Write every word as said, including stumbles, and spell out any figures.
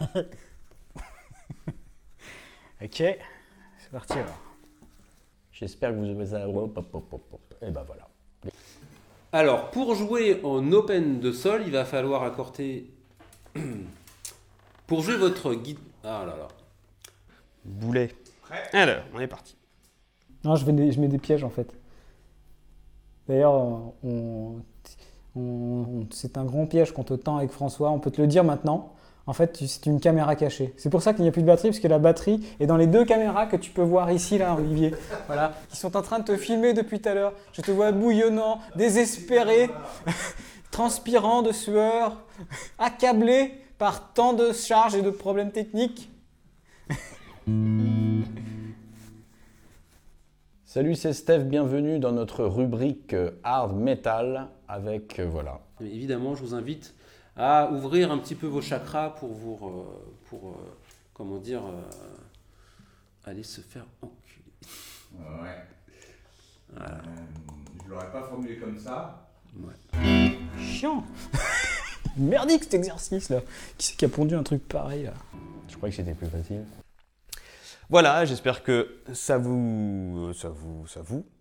Ok, c'est parti alors. J'espère que vous avez ça. Hop, hop, hop, hop, hop. Et ben voilà. Alors, pour jouer en open de sol, il va falloir accorder... Pour jouer votre guide... Ah là là. Boulet. Prêt. Alors, on est parti. Non, je, vais des- je mets des pièges en fait. D'ailleurs, on, on- on- c'est un grand piège qu'on te tend avec François. On peut te le dire maintenant. En fait, tu- c'est une caméra cachée. C'est pour ça qu'il n'y a plus de batterie, parce que la batterie est dans les deux caméras que tu peux voir ici, là, Olivier. Voilà, qui sont en train de te filmer depuis tout à l'heure. Je te vois bouillonnant, désespéré, transpirant de sueur, accablé par tant de charges et de problèmes techniques. Salut, c'est Steph. Bienvenue dans notre rubrique euh, Hard Metal avec euh, voilà. Mais évidemment, je vous invite à ouvrir un petit peu vos chakras pour vous, euh, pour, euh, comment dire, euh, aller se faire enculer. Ouais. Voilà. Euh, je l'aurais pas formulé comme ça. Ouais. Chiant. Merdique cet exercice là. Qui c'est qui a pondu un truc pareil là? Je crois que c'était plus facile. Voilà, j'espère que ça vous, ça vous, ça vous